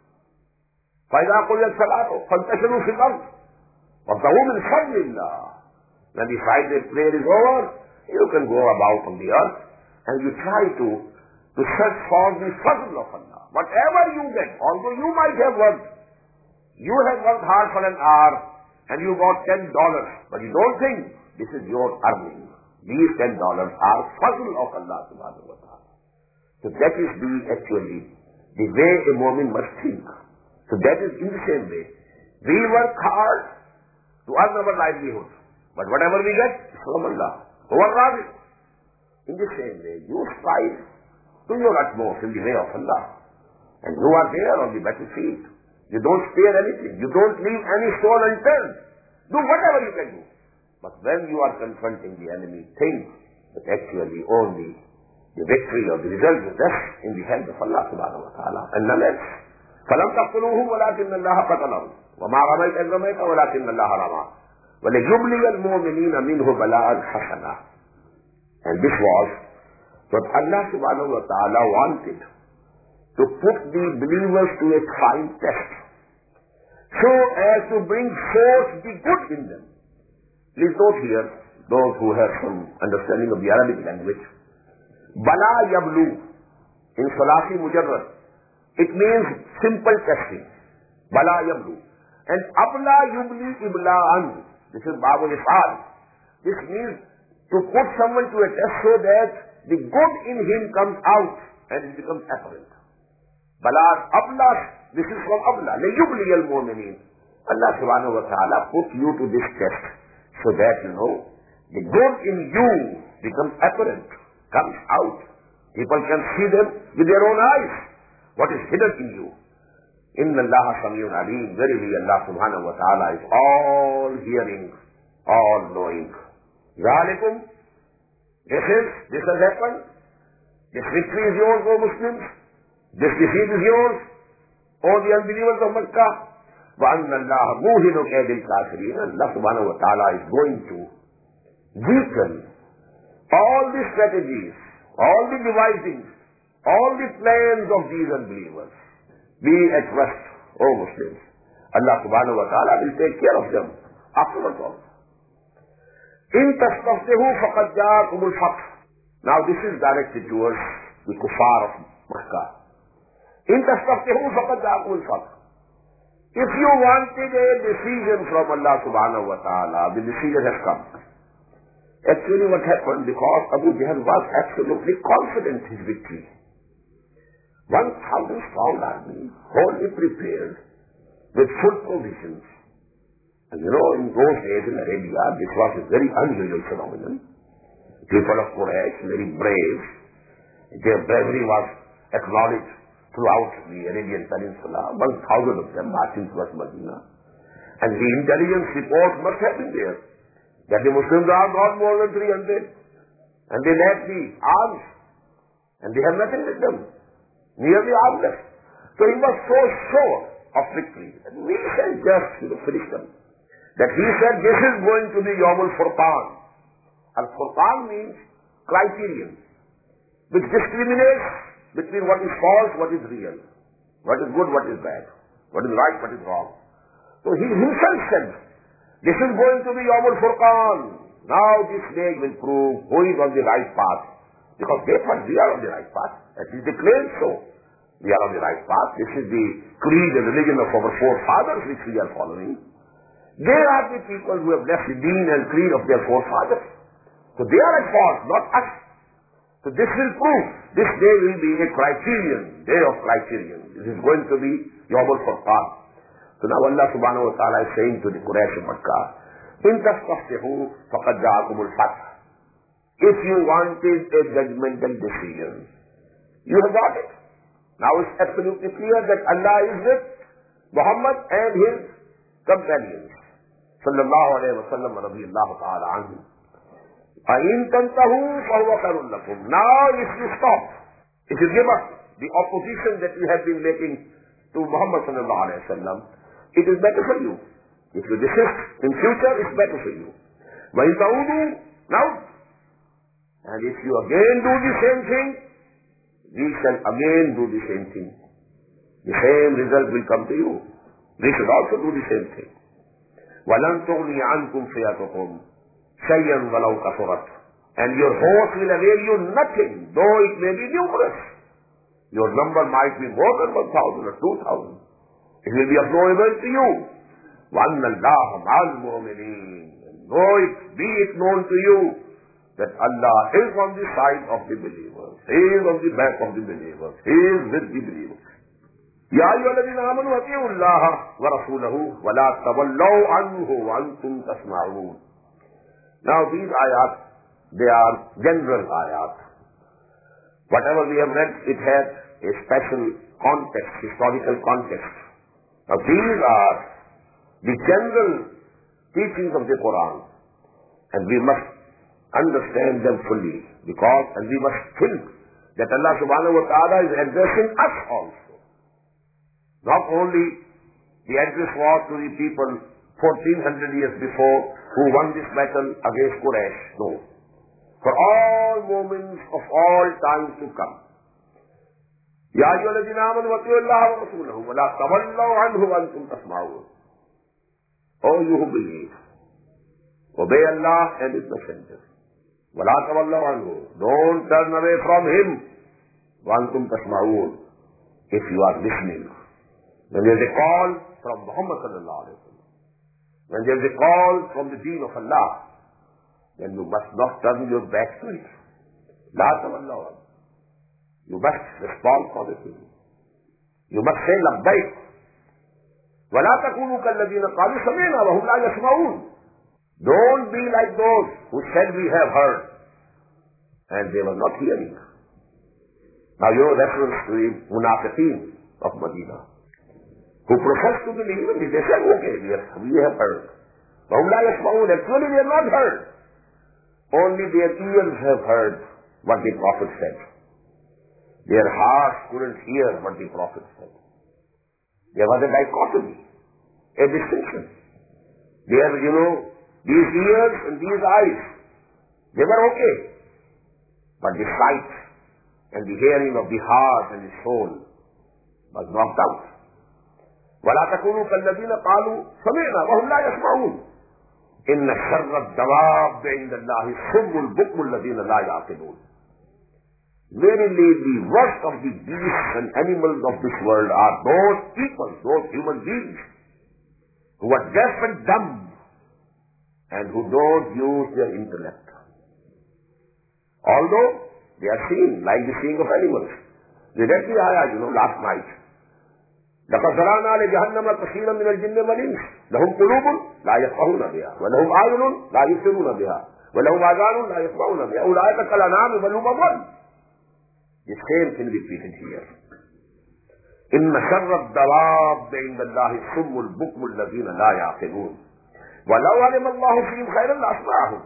فَإِذَا قُلْيَتْ صَلَاتُ فَانْتَشِرُوا فِي الْأَرْضِ وَابْتَغُوا مِنْ فَضْلِ اللَّهِ. When the Friday prayer is over, you can go about on the earth and you try to search for the fadl of Allah. Whatever you get, although you might have worked, you have worked hard for an hour and you got $10, but you don't think this is your earning. These $10 are fadl of Allah subhanahu wa ta'ala. So that is actually the way a mu'min must think. So that is in the same way. We work hard to earn our livelihood, but whatever we get is from Allah. In the same way, you strive to your utmost in the way of Allah. And you are there on the battlefield. You don't spare anything. You don't leave any stone unturned. Do whatever you can do. But when you are confronting the enemy, think that actually only the victory or the result is rests in the hand of Allah subhanahu wa ta'ala and none else. فَلَمْ تَقْتُلُوهُمْ وَلَكِنَّ اللَّهَ قَتَلَهُمْ وَمَا رَمَيْتَ إِذْ رَمَيْتَ وَلَكِنَّ اللَّهَ رَمَى وَلِيُبْلِيَ الْمُؤْمِنِينَ مِنْهُ بَلَاءً حَسَنًا. And this was what Allah subhanahu wa ta'ala wanted to put the believers to a fine test, so as to bring forth the good in them, Please note here, those who have some understanding of the Arabic language, Bala Yablu in Salasi Mujarrad, it means simple testing. Bala Yablu. And Abla Yubli Ibla'an, this is Babu Ifal. This means to put someone to a test so that the good in him comes out and it becomes apparent. Bala Abla, this is from Abla, Layubli al-Mu'minin. Allah subhanahu wa ta'ala put you to this test so that, the good in you becomes apparent, comes out. People can see them with their own eyes. What is hidden in you? Inna Allah Samiyun Alim. Verily Allah subhanahu wa ta'ala is all hearing, all knowing. Zalikum. This has happened. This victory is yours, O Muslims. This defeat is yours, O the unbelievers of Makkah. وَأَنَّ اللَّهَ مُوهِنُ كَيْدِ الْكَافِرِينَ. Allah subhanahu wa ta'ala is going to weaken all the strategies, all the devisings, all the plans of these unbelievers. Be at rest, O Muslims. Allah subhanahu wa ta'ala will take care of them afterwards also. إِن تَسْتَفْتِحُوا فَقَدْ جَاءَكُمُ الْحَقُّ. Now this is directed towards the kuffar of Makkah. إِن تَسْتَفْتِحُوا فَقَدْ جَاءَكُمُ الْحَقُّ. If you wanted a decision from Allah subhanahu wa ta'ala, the decision has come. Actually what happened, because Abu Jahl was absolutely confident in his victory. 1,000 strong army, wholly prepared, with full provisions. And in those days in Arabia, this was a very unusual phenomenon. People of Quraysh, very brave. Their bravery was acknowledged throughout the Arabian Peninsula. 1,000 of them marching towards Medina. And the intelligence report must have been there, that the Muslims are not more than 300. And they lack the arms. And they have nothing with them. Nearly armless. So he was so sure of victory. And we shall just finish them. That he said, this is going to be Yawm al-Furqan. Al-Furqan means criterion, which discriminates between what is false, what is real, what is good, what is bad, what is right, what is wrong. So he himself said, this is going to be Yawm al-Furqan. Now this day will prove who is on the right path. Because they thought we are on the right path. At least they claim so. We are on the right path. This is the creed and religion of our forefathers which we are following. They are the people who have left the deen and creed of their forefathers. So they are at fault, not us. So this will prove, this day will be a criterion, day of criterion. This is going to be Yawm al-Furqan. So now Allah subhanahu wa ta'ala is saying to the Quraysh of Makkah, إِن تَسْتَفْتِحُوا فَقَدْ جَاءَكُمُ الْفَتْحُ. If you wanted a judgmental decision, you have got it. Now it's absolutely clear that Allah is with Muhammad and his companions. Sallallahu alayhi wa sallam wa radiyallahu ta'ala anhu. فَإِن تَنْتَهُوا فَهُوَ خَيْرٌ لَكُمْ. Now if you stop, if you give up the opposition that you have been making to Muhammad sallallahu alayhi wa sallam, it is better for you. If you desist in future, it's better for you. وَإِن تَعُودُوا, now, and if you again do the same thing, we shall again do the same thing. The same result will come to you. We should also do the same thing. وَلَن تُغْنِيَ عَنْكُمْ فِيَتُكُمْ شَيْئًا وَلَوْ كَثُرَتْ. And your host will avail you nothing, though it may be numerous. Your number might be more than 1,000 or 2,000. It will be of no avail to you. وَأَنَّ اللَّهَ مَعَ الْمُؤْمِنِينَ. Know it, be it known to you, that Allah is on the side of the believers. He is on the back of the believers. He is with the believers. يَا أَيُّهَا الَّذِينَ آمَنُوا أَطِيعُوا اللَّهَ وَرَسُولَهُ وَلَا تَوَلَّوْا عَنْهُ وَأَنْتُمْ تَسْمَعُونَ. Now these ayat, they are general ayat. Whatever we have read, it has a special context, historical context. Now these are the general teachings of the Quran. And we must understand them fully, because, and we must think that Allah subhanahu wa ta'ala is addressing us also. Not only the address was to the people 1400 years before who won this battle against Quraysh. No. For all moments of all times to come. يَا أَيُّهَا الَّذِينَ آمَنُوا أَطِيعُوا اللَّهَ وَرَسُولَهُ وَلَا تَوَلَّوْا عَنْهُ وَأَنْتُمْ تَسْمَعُونَ. O you who believe, Obey Allah and His Messenger. وَلَا تَوَلَّوْا عَنْهُ. Don't turn away from Him. وَأَنْتُمْ تَسْمَعُونَ. If you are listening. When there is a call from Muhammad sallallahu alayhi wa sallam, when there is a call from the deen of Allah, then you must not turn your back to it. لَا تَوَلَّوْا عَنْهُ. You must respond positively. You must say لَبَّيْكَ. وَلَا تَكُونُوا كَالَّذِينَ قَالُوا سَمِعْنَا وَهُمْ لَا يَسْمَعُونَ. Don't be like those who said we have heard and they were not hearing. Now you know reference to the munafiqeen of Medina who professed to believe and they said, okay, we have heard. وَهُمْ لَا يَسْمَعُونَ. Actually they have not heard. Only their ears have heard what the Prophet said. Their hearts couldn't hear what the Prophet said. There was a dichotomy, a distinction. There, these ears and these eyes, they were okay. But the sight and the hearing of the heart and the soul was knocked out. وَلَا تَكُونُوا كَالَّذِينَ قَالُوا سَمِعْنَا وَهُمْ لَا يَسْمَعُونَ. إِنَّ شَرَّ الدَّوَابِّ عِندَ اللَّهِ الصُّمُّ الْبُكْمُ الَّذِينَ لَا يَعْقِلُونَ. Verily, the worst of the beasts and animals of this world are those people, those human beings, who are deaf and dumb, and who don't use their intellect. Although they are seeing, like the seeing of animals. We read the ayah, last night. لَقَدْ ذَرَأْنَا لِجَهَنَّمَ كَثِيرًا مِنَ الْجِنِّ وَالْإِنسِ لَهُمْ قُلُوبٌ لَا يَفْقَهُونَ بِهَا وَلَهُمْ أَعْيُنٌ لَا يُبْصِرُونَ بِهَا وَلَهُمْ آذَانٌ لَا يَسْمَعُونَ بِهَا أُولَٰئِكَ كَالْأَنْعَامِ بَلْ هُمْ أَضَلُّ. The same thing repeated here. إِنَّ شَرَّ الدَّوَابِّ عِندَ اللَّهِ الصُّمُّ الْبُكْمُ الَّذِينَ لَا يَعْقِلُونَ وَلَوْ عَلِمَ اللَّهُ فِيهِمْ خَيْرًا لَأَسْمَعَهُمْ.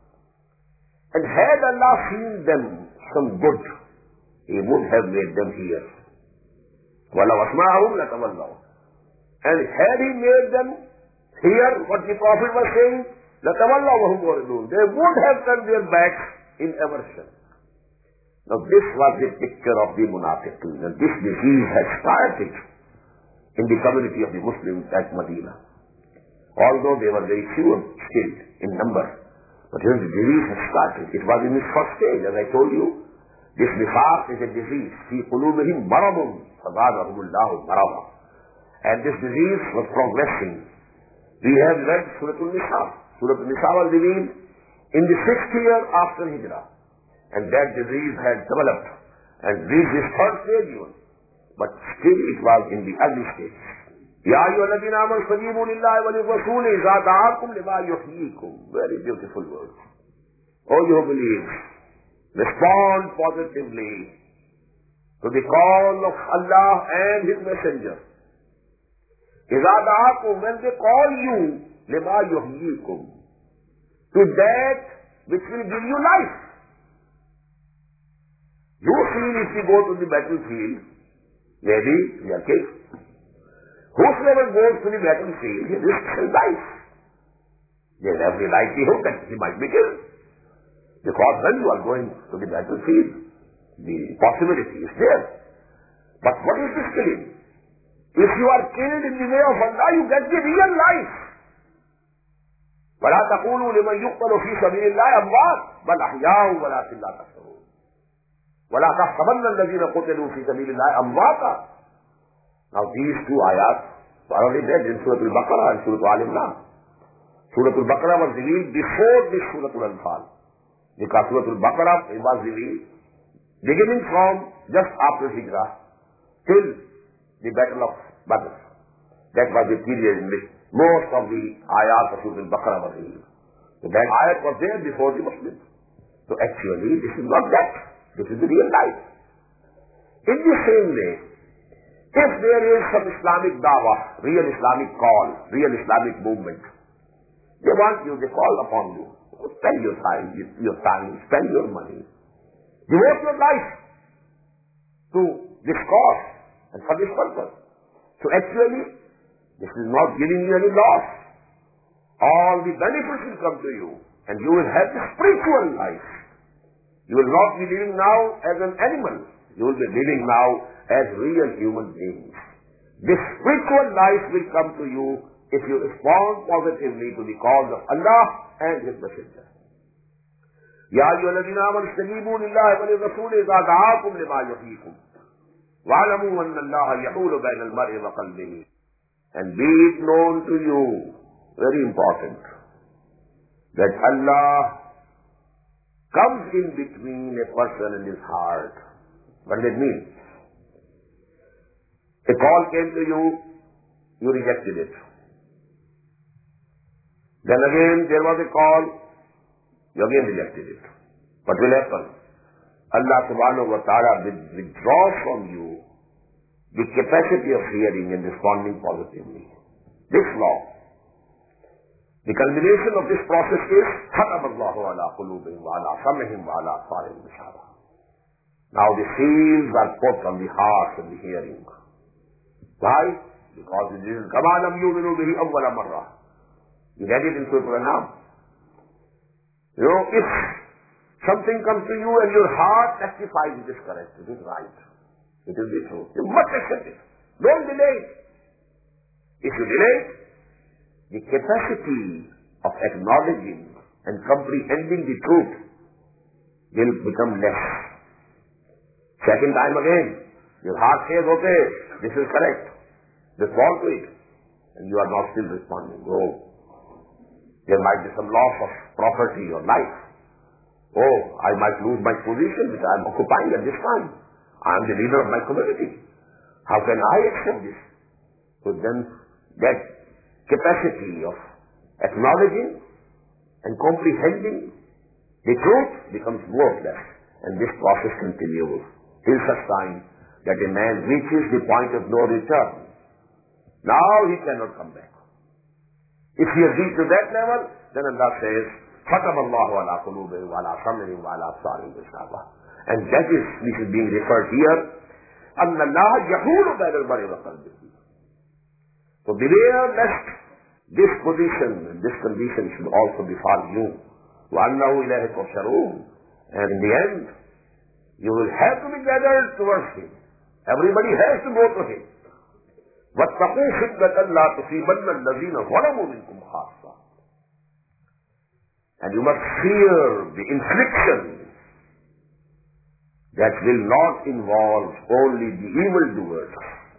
And had Allah seen them some good, He would have made them hear. وَلَوْ أَسْمَعَهُمْ لَتَوَلَّوْا. And had He made them hear what the Prophet was saying, لَتَوَلَّوْا وَهُمْ مُعْرِضُونَ. They would have turned their backs in aversion. Now this was the picture of the munafiqeen, and this disease had started in the community of the Muslims at Medina. Although they were very few still in number, but here the disease had started. It was in its first stage, as I told you. This nifaq is a disease. فِي قُلُوبِهِمْ مَرَضٌ فَزَادَهُمُ اللَّهُ مَرَضًا. And this disease was progressing. We have read Surah Al-Nisa. Surah Al-Nisa was revealed in the 6th year after Hijrah. And that disease had developed and reached its third stage even. But still it was in the early stage. يَا أَيُّهَا الَّذِينَ آمَنُوا اسْتَجِيبُوا لِلَّهِ وَلِلرَّسُولِ إِذَا دَعَاكُمْ لِمَا يُحْيِيكُمْ. Very beautiful word. Oh, you who believe, respond positively to the call of Allah and His Messenger. إِذَا دَعَاكُمْ, when they call you, لِمَا يُحْيِيكُمْ, to that which will give you life. You feel if you go to the battlefield, maybe we are killed. Whosoever goes to the battlefield, he risks his life. There is every likelihood that he might be killed. Because when you are going to the battlefield, the possibility is there. But what is this killing? If you are killed in the way of Allah, you get the real life. وَلَا تَقُولُوا لِمَنْ يُقْتَلُ فِي سَبِيلِ اللَّهِ أَمْوَاتٌ بَلْ أَحْيَاءٌ وَلَكِنْ لَا تَشْعُرُونَ. وَلَا تَحْسَبَنَّ الَّذِينَ قُتِلُوا فِي سَبِيلِ اللَّهِ أَمْوَاتًا. Now these two ayat are already read in Surah Al-Baqarah and Surah Al-Imran. Surah Al-Baqarah was revealed before this Surah Al-Anfal. Because Surah Al-Baqarah was revealed beginning from just after Hijrah till the Battle of Badr. That was the period in which most of the ayat of Surah Al-Baqarah were revealed. So that ayat was there before the Muslims. So actually this is not that. This is the real life. In the same way, if there is some Islamic dawah, real Islamic call, real Islamic movement, they want you, they call upon you. Spend your time, spend your money. Devote your life to this cause and for this purpose. So actually, this is not giving you any loss. All the benefits will come to you and you will have the spiritual life. You will not be living now as an animal. You will be living now as real human beings. This spiritual life will come to you if you respond positively to the cause of Allah and His Messenger. يا أيها الذين آمنوا استجيبوا لله وللرسول إذا دعاكم لما يحييكم واعلموا أن الله يحول بين المرء وقلبه. And be it known to you, very important, that Allah comes in between a person and his heart. What does it mean? A call came to you, you rejected it. Then again there was a call, you again rejected it. What will happen? Allah subhanahu wa ta'ala will withdraw from you the capacity of hearing and responding positively. This law. The culmination of this process is خَتَمَ اللَّهُ عَلَىٰ قُلُوبِهِمْ وَعَلَىٰ سَمْعِهِمْ وَعَلَىٰ أَبْصَارِهِمْ غِشَاوَةٌ. Now the seals are put on the heart and the hearing. Why? Because it is كَمَا لَمْ يُؤْمِنُوا بِهِ أَوَّلَ مَرَّةٍ. You read it in Surah Al-An'am. You know, if something comes to you and your heart testifies it is correct, it is right, it will be true, you must accept it. Don't delay it. If you delay it, the capacity of acknowledging and comprehending the truth will become less. Second time again, your heart says, okay, this is correct. Respond to it. And you are not still responding. Oh, there might be some loss of property or life. Oh, I might lose my position which I am occupying at this time. I am the leader of my community. How can I accept this? So then that capacity of acknowledging and comprehending the truth becomes worthless. And this process continues till such time that a man reaches the point of no return. Now he cannot come back. If he has reached to that level, then Allah says, خَتَمَ اللَّهُ عَلَىٰ قُلُوبِهِمْ وَعَلَىٰ سَمْعِهِمْ وَعَلَىٰ أَبْصَارِهِمْ غِشَاوَةٌ. And that is, this is being referred here, أَنَّ اللَّهَ يَحُولُ بَيْنَ الْمَرْءِ وَقَلْبِهِ. So beware lest this position and this condition should also befall you. وَأَنَّهُ إِلَيْهِ تُحْشَرُونَ. And in the end, you will have to be gathered towards Him. Everybody has to go to Him. وَاتَّقُوا فِتْنَةً لَا تُصِيبَنَّ الَّذِينَ ظَلَمُوا مِنكُمْ خَاصَّةً. And you must fear the infliction that will not involve only the evildoers.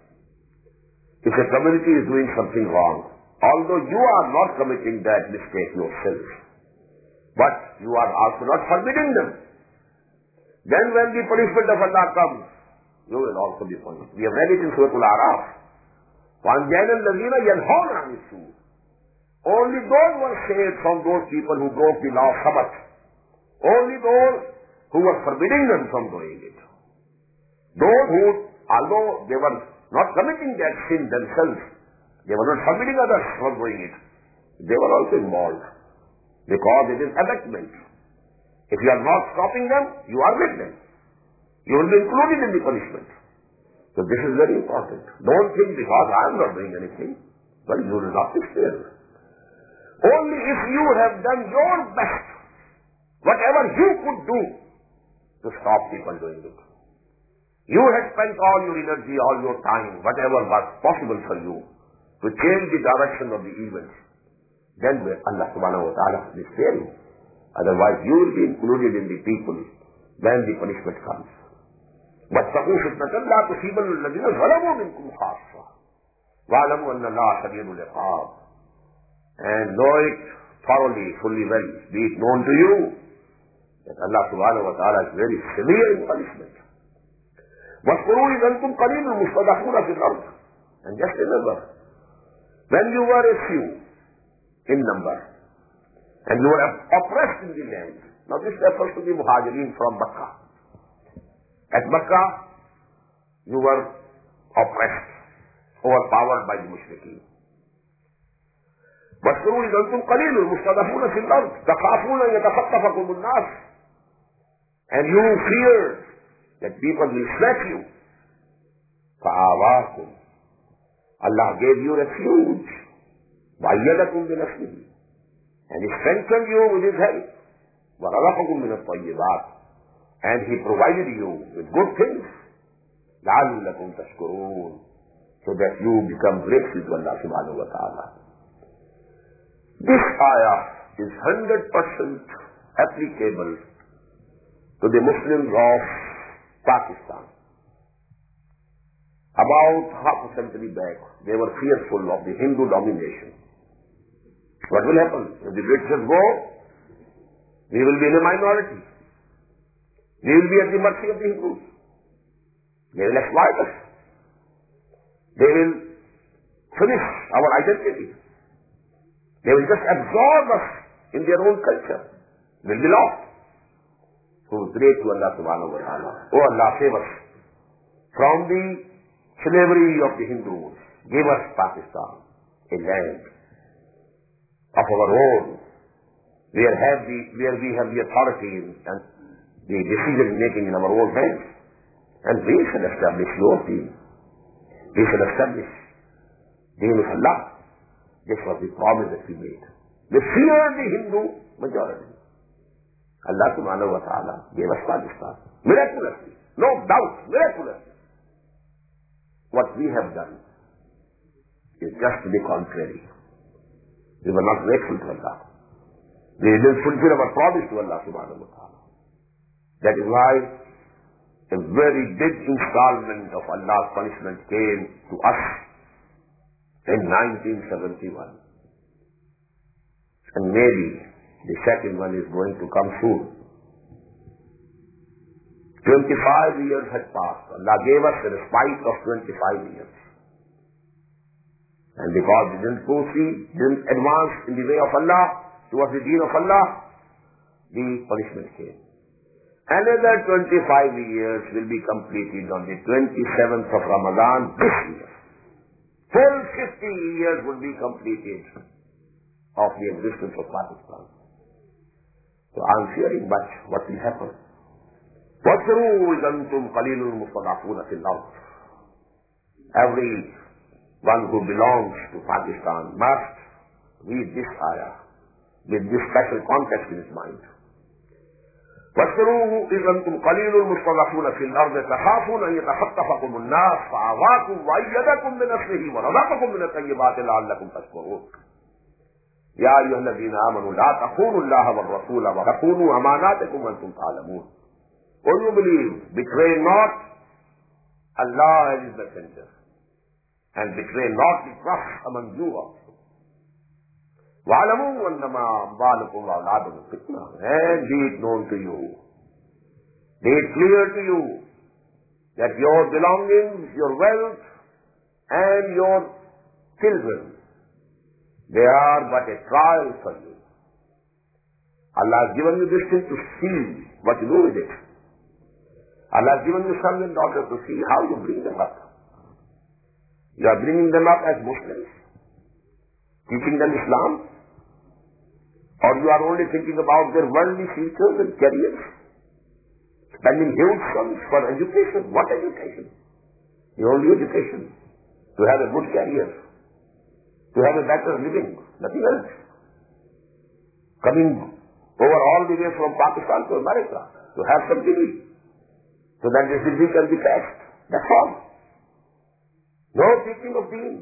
If a community is doing something wrong, although you are not committing that mistake yourself, but you are also not forbidding them, then when the punishment of Allah comes, you will also be punished. We have read it in Surah Al-A'raf. وَأَنْجَيْنَا الَّذِينَ يَنْهَوْنَ عَنِ السُّوءِ. Only those were saved from those people who broke the law of Sabbath. Only those who were forbidding them from doing it. Those who, although they were not committing that sin themselves, they were not forbidding others from doing it, they were also involved. Because it is abatement. If you are not stopping them, you are with them. You will be included in the punishment. So this is very important. Don't think because I am not doing anything, well, you will not be spared. Only if you have done your best, whatever you could do to stop people doing it. You had spent all your energy, all your time, whatever was possible for you, to change the direction of the events. Then Allah subhanahu wa ta'ala will spare you. Otherwise you will be included in the people when the punishment comes. وَاتَّقُوا فِتْنَةً لَا تُصِيبَنَّ الَّذِينَ ظَلَمُوا مِنكُمْ خَاصَّةً وَاعْلَمُوا أَنَّ اللَّهَ شَدِيدُ الْعِقَابِ. And know it thoroughly, fully well, be it known to you, that Allah subhanahu wa ta'ala is very severe in punishment. وَاذْكُرُوا إِذْ أَنْتُمْ قَلِيلٌ مُسْتَضَعْفُونَ فِي الْأَرْضِ. And just remember, when you were a few in number, and you were oppressed in the land. Now this refers to the Muhajirin from Makkah. At Makkah, you were oppressed, overpowered by the Mushrikeen. وَاذْكُرُوا إِذْ أَنْتُمْ قَلِيلٌ مُسْتَضَعْفُونَ فِي الْأَرْضِ تَخَافُونَ أَنْ يَتَخَطَّفَكُمُ النَّاسُ. And you feared that people will snatch you. فَآوَاكُمْ. Allah gave you refuge. وَأَيَّدَكُمْ بِنَصْرِهِ. And He strengthened you with His help. وَرَزَقَكُمْ مِنَ الطَّيِّبَاتِ. And He provided you with good things. لَعَلَّكُمْ تَشْكُرُونَ. So that you become grateful to Allah subhanahu wa ta'ala. This ayah is 100% applicable to the Muslims of Pakistan. About half a century back, they were fearful of the Hindu domination. What will happen? If the Britishers go, we will be in a minority. We will be at the mercy of the Hindus. They will exploit us. They will finish our identity. They will just absorb us in their own culture. We will be lost. So we pray to Allah subhanahu wa ta'ala. Oh Allah, save us from the slavery of the Hindus. Give us Pakistan, a land of our own, where we have the authority and the decision making in our own hands. And we shall establish your deen. We shall establish deen of Allah. This was the promise that we made. We feared the Hindu majority. Allah subhanahu wa ta'ala gave us Pakistan. Miraculously. No doubt, miraculously. What we have done is just the contrary. We were not grateful to Allah. We didn't fulfill our promise to Allah subhanahu wa ta'ala. That is why a very big installment of Allah's punishment came to us in 1971. And maybe the second one is going to come soon. 25 years had passed. Allah gave us a respite of 25 years. And because we didn't proceed, didn't advance in the way of Allah, towards the deen of Allah, the punishment came. Another 25 years will be completed on the 27th of Ramadan this year. Full 50 years will be completed of the existence of Pakistan. So I'm fearing much what will happen. وَاسْرُوا إِذْ أَنْتُمْ قَلِيلٌ مُصْطَضَعْفُونَ فِي الْأَرْضِ. Every one who belongs to Pakistan must read this ayah with this special context in his mind. وَاسْرُوا إِذْ أَنْتُمْ قَلِيلٌ مُصْطَضَعْفُونَ فِي الْأَرْضِ تَخَافُونَ أَنْ يَتَخَطَّفَكُمُ النَّاسُ فَآوَاكُمْ وَأَيَّدَكُمْ بِنَصْرِهِ وَرَزَقَكُمْ مِنَ الطَّيِّبَاتِ لَعَلَّكُمْ تَشْكُرُونَ. يَا أَيُّهَا الَّذِينَ آمَنُوا لَا تَخُونُوا اللَّهَ وَالرَّسُولَ وَتَخُونُوا أَمَانَاتِكُمْ وَأَنْتُمْ تَعْلَمُونَ. O you believe, betray not Allah and His Messenger, and betray not the trust among you also. وَعَلَمُوا أَنَّمَا أَمْوَالُكُمْ وَأَوْلَادُكُمْ فِتْنَةٌ. And be it known to you, be it clear to you, that your belongings, your wealth, and your children, they are but a trial for you. Allah has given you this thing to see what you do with it. Allah has given you son and daughter to see how you bring them up. You are bringing them up as Muslims, teaching them Islam, or you are only thinking about their worldly futures and careers, spending huge sums for education. What education? The only education, to have a good career, to have a better living, nothing else. Coming over all the way from Pakistan to America, to have some degree, so that this degree can be passed. That's all. No teaching of deen.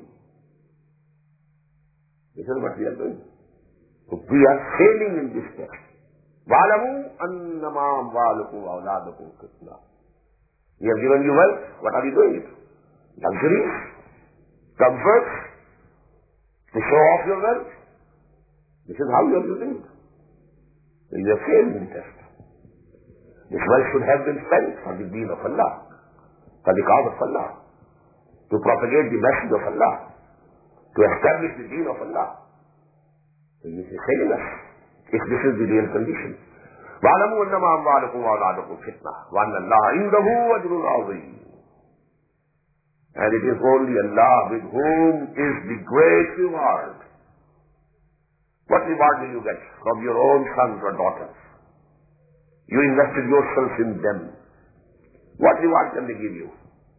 This is what we are doing. So we are failing in this text. وَعَلَمُوا أَنَّمَا أَمْوَالُكُمْ وَأَوْلَادُكُمْ فِتْنَةٌ. We have given you wealth. What are you doing? Luxuries, comforts, to show off your wealth. This is how you are using it. So you have failed in the test. This wealth should have been spent for the deen of Allah, for the cause of Allah, to propagate the message of Allah, to establish the deen of Allah. So you say, failing us, if this is the real condition. وَعَلَمُوا أَنَّمَا أَمْوَالُكُمْ وَأَوْلَادُكُمْ فِتْنَةٌ وَأَنَّ اللَّهَ عِندَهُ أَجْرٌ عَظِيمٌ. And it is only Allah with whom is the great reward. What reward will you get from your own sons or daughters? You invested yourself in them. What reward can they give you?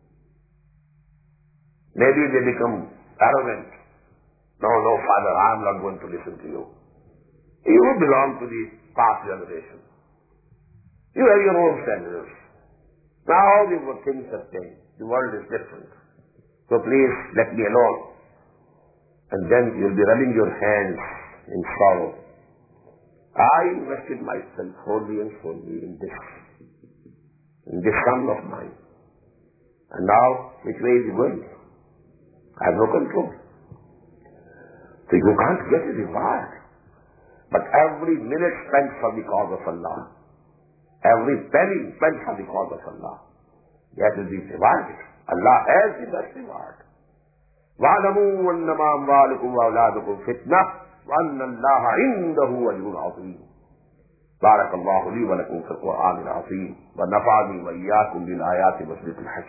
Maybe they become arrogant. No, father, I am not going to listen to you. You belong to the past generation. You have your own standards. Now the things have changed. The world is different. So please let me alone. And then you'll be rubbing your hands in sorrow. I invested myself wholly and solely in this son of mine. And now, which way is he going? I have no control. So you can't get a reward. But every minute spent for the cause of Allah, every penny spent for the cause of Allah, that will be rewarded. Allah has the best reward. وَاعْلَمُوا أَنَّمَا أَمْوَالُكُمْ وَأَوْلَادُكُمْ فِتْنَةٌ وَأَنَّ اللَّهَ عِندَهُ أَجْرٌ عَظِيمٌ. بارك الله لي ولكم في القرآن العظيم ونفعني وإياكم بالآيات والذكر الحكيم.